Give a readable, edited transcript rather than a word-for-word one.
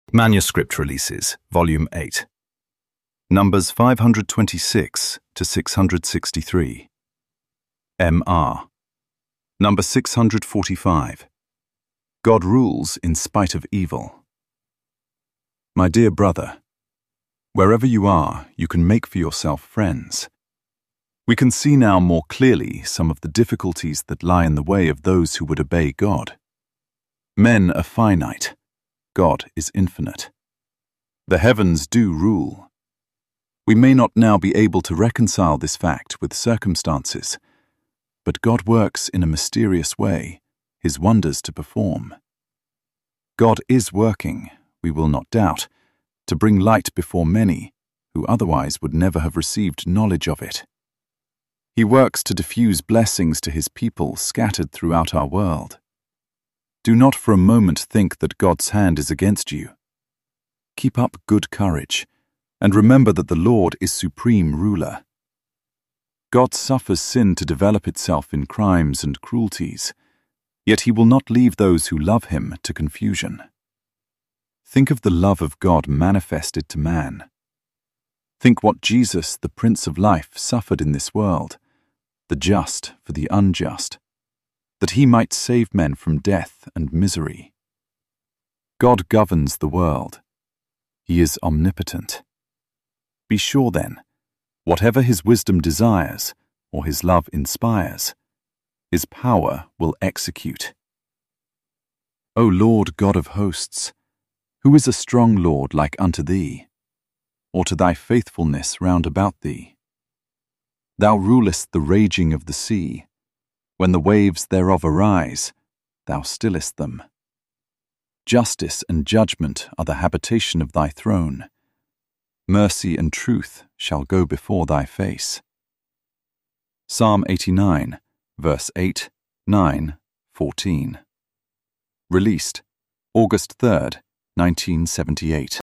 Manuscript Releases, Volume 8. Numbers 526 to 663. M.R. Number 645. God Rules in Spite of Evil. My dear brother, wherever you are, you can make for yourself friends. We can see now more clearly some of the difficulties that lie in the way of those who would obey God. Men are finite. God is infinite. The heavens do rule. We may not now be able to reconcile this fact with circumstances, but God works in a mysterious way, His wonders to perform. God is working, we will not doubt, to bring light before many who otherwise would never have received knowledge of it. He works to diffuse blessings to His people scattered throughout our world. Do not for a moment think that God's hand is against you. Keep up good courage, and remember that the Lord is supreme ruler. God suffers sin to develop itself in crimes and cruelties, yet He will not leave those who love Him to confusion. Think of the love of God manifested to man. Think what Jesus, the Prince of Life, suffered in this world, the just for the unjust, that He might save men from death and misery. God governs the world. He is omnipotent. Be sure then, whatever His wisdom desires or His love inspires, His power will execute. O Lord God of hosts, who is a strong Lord like unto Thee, or to Thy faithfulness round about Thee? Thou rulest the raging of the sea. When the waves thereof arise, Thou stillest them. Justice and judgment are the habitation of Thy throne. Mercy and truth shall go before Thy face. Psalm 89, verse 8, 9, 14. Released August 3rd, 1978.